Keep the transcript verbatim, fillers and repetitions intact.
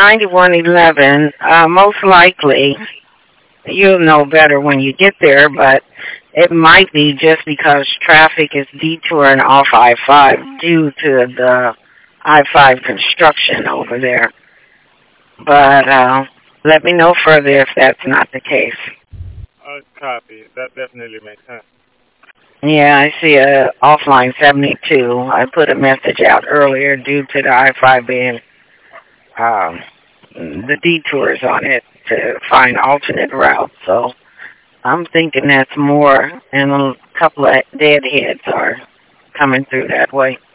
ninety-one eleven, uh, most likely, you'll know better when you get there, but it might be just because traffic is detouring off I five due to the I five construction over there. But uh, let me know further if that's not the case. Uh, copy. That definitely makes sense. Yeah, I see a offline seventy-two. I put a message out earlier due to the I five being um, the detours on it to find alternate routes. So I'm thinking that's more, and a couple of deadheads are coming through that way.